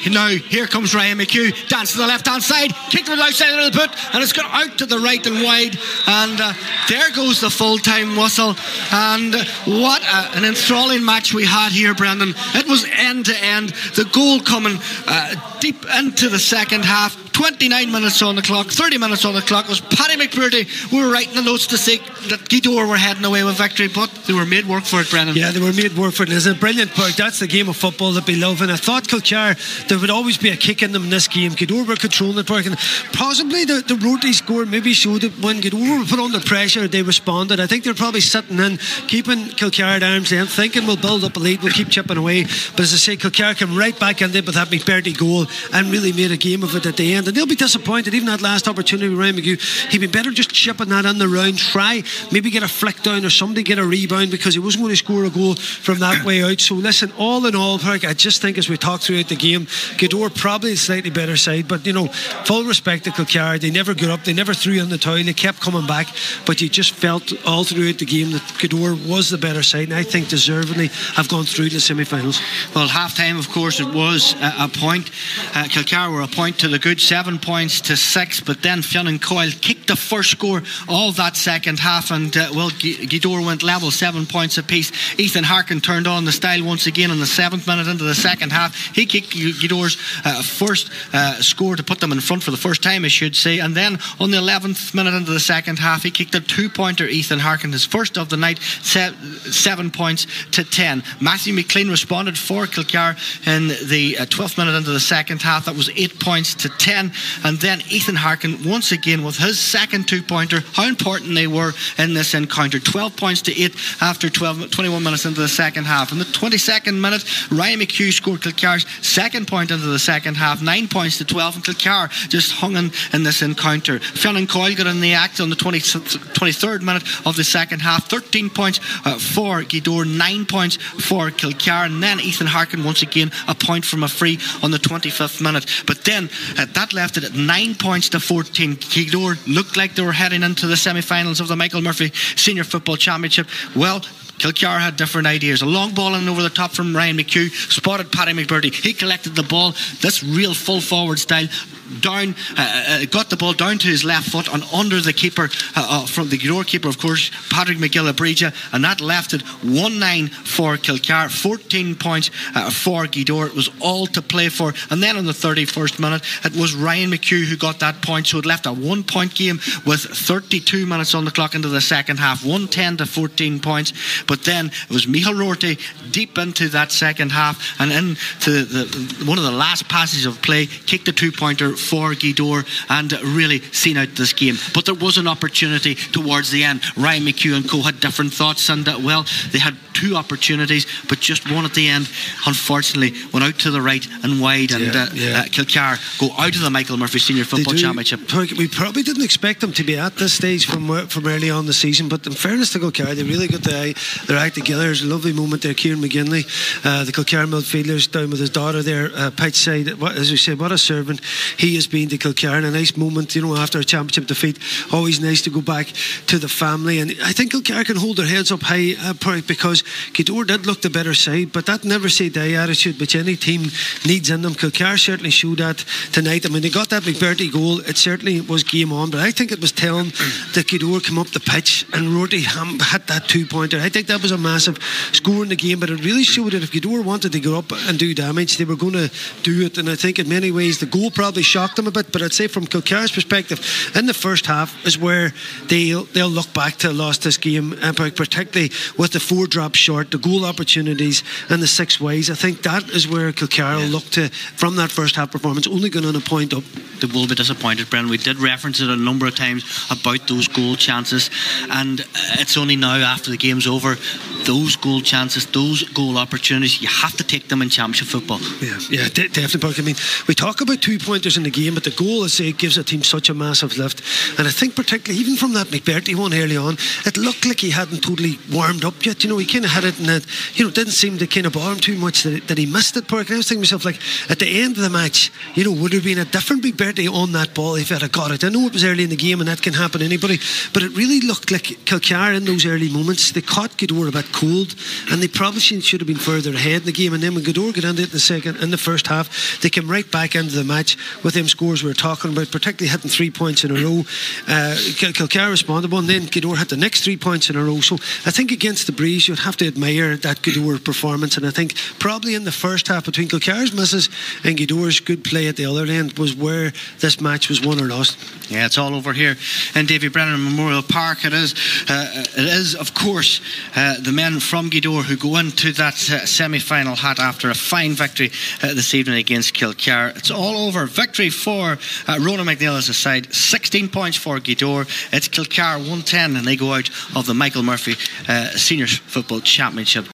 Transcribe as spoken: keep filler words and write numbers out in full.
Now here comes Ryan McHugh, dance to the left hand side, kicked with the outside of the boot, and it's gone out to the right and wide, and uh, there goes the full time whistle. And uh, what a, an enthralling match we had here, Brendan. It was end to end, the goal coming uh, deep into the second half. twenty-nine minutes on the clock, thirty minutes on the clock. It was Paddy McBurdy. We were writing the notes to say that Gweedore were heading away with victory, but they were made work for it, Brennan. Yeah, they were made work for it. It's a brilliant park. That's the game of football that we love. And I thought Kilcar, there would always be a kick in them in this game. Gweedore were controlling the park, and possibly the, the Rotary score maybe showed that when Gweedore were put under pressure, they responded. I think they're probably sitting in, keeping Kilcar at arm's length, thinking we'll build up a lead, we'll keep chipping away. But as I say, Kilcar came right back in there with that McBurdy goal and really made a game of it at the end. And they'll be disappointed. Even that last opportunity with Ryan McHugh, he'd be better just chipping that on the round, try maybe get a flick down or somebody get a rebound, because he wasn't going to score a goal from that way out. So listen, all in all, Park, I just think as we talk throughout the game, Gweedore probably a slightly better side, but you know, full respect to Kilcar. They never got up, they never threw in the towel, they kept coming back, but you just felt all throughout the game that Gweedore was the better side, and I think deservedly have gone through to the semi-finals. Well, half time of course it was a, a point. uh, Kilcar were a point to the good, seven points to six, but then Fionn Coyle kicked the first score of that second half, and uh, well, Gweedore went level, seven points apiece. Ethan Harkin turned on the style once again in the seventh minute into the second half. He kicked Gweedore's uh, first uh, score to put them in front for the first time, I should say, and then on the eleventh minute into the second half, he kicked a two-pointer, Ethan Harkin, his first of the night, se- seven points to ten. Matthew McLean responded for Kilcar in the uh, twelfth minute into the second half. That was eight points to ten, and then Ethan Harkin once again with his second two-pointer. How important they were in this encounter, twelve points to eight after twelve, twenty-one minutes into the second half. In the twenty-second minute, Ryan McHugh scored Kilcar's second point into the second half, nine points to twelve, and Kilcar just hung in, in this encounter. Fionn Coyle got in the act on the twenty, twenty-third minute of the second half, thirteen points uh, for Gweedore, nine points for Kilcar, and then Ethan Harkin once again a point from a free on the twenty-fifth minute. But then uh, that left it at nine points to fourteen. Gweedore looked like they were heading into the semi-finals of the Michael Murphy Senior Football Championship. Well, Kilcar had different ideas. A long ball in over the top from Ryan McHugh, spotted Paddy McBurdy. He collected the ball, this real full forward style, down, uh, uh, got the ball down to his left foot and under the keeper, uh, uh, from the Gweedore keeper, of course, Patrick McGill-Abrija, and that left it one nine for Kilcar, fourteen points uh, for Gweedore. It was all to play for. And then on the thirty-first minute, it was Ryan McHugh who got that point, so it left a one point game with thirty-two minutes on the clock into the second half, one ten to fourteen points. But then it was Michael Rorty deep into that second half, and into the, one of the last passes of play, kicked the two-pointer for Gweedore and really seen out this game. But there was an opportunity towards the end. Ryan McHugh and co had different thoughts, and uh, well, they had two opportunities, but just one at the end, unfortunately, went out to the right and wide, and yeah, uh, yeah. Uh, Kilcar go out of the Michael Murphy Senior Football Championship. We probably didn't expect them to be at this stage from from early on the season, but in fairness to Kilcar, they really got their, their act together. There's a lovely moment there. Kieran McGinley, uh, the Kilcar midfielders, down with his daughter there, uh, pitch side. What, as we said, what a servant he has been to Kilcar, and a nice moment, you know, after a championship defeat. Always nice to go back to the family, and I think Kilcar can hold their heads up high, uh, because Gweedore did look the better side, but that never say die attitude which any team needs in them. Kilcar certainly showed that tonight. I mean, they got that McBurdy goal, it certainly was game on, but I think it was telling that Gweedore come up the pitch and Rorty hit that two-pointer. I think that was a massive score in the game, but it really showed that if Gweedore wanted to go up and do damage, they were going to do it, and I think in many ways the goal probably shocked them a bit, but I'd say from Kilcar's perspective, in the first half is where they'll, they'll look back to lost this game, particularly with the four drops short, the goal opportunities and the six ways. I think that is where Kilcar will look to from that first half performance, only going on a point up. They will be disappointed, Brennan. We did reference it a number of times about those goal chances, and it's only now after the game's over, those goal chances, those goal opportunities, you have to take them in championship football. Yeah, yeah, de- definitely. I mean, we talk about two pointers in the game, but the goal, I say, gives a team such a massive lift, and I think particularly even from that McBurdy one early on, it looked like he hadn't totally warmed up yet. You know, he kind of had it, and it, you know, didn't seem to kind of bother him too much that, that he missed it. Park. And I was thinking to myself, like, at the end of the match, you know, would there have been a different McBurdy Doherty on that ball if he'd have got it. I know it was early in the game and that can happen to anybody, but it really looked like Kilcar in those early moments, they caught Gweedore a bit cold, and they probably should have been further ahead in the game. And then when Gweedore got into it in the second, in the first half, they came right back into the match with them scores we were talking about, particularly hitting three points in a row. Uh, Kilcar responded one, then Gweedore hit the next three points in a row. So I think against the breeze, you'd have to admire that Gweedore performance. And I think probably in the first half, between Kilcar's misses and Gweedore's good play at the other end, was where this match was won or lost. Yeah, it's all over here in Davy Brennan Memorial Park. It is, uh, it is of course, uh, the men from Gweedore who go into that uh, semi-final hat after a fine victory uh, this evening against Kilcar. It's all over. Victory for uh, Rona McNeil as a side. sixteen points for Gweedore. It's Kilcar one ten, and they go out of the Michael Murphy uh, Seniors Football Championship.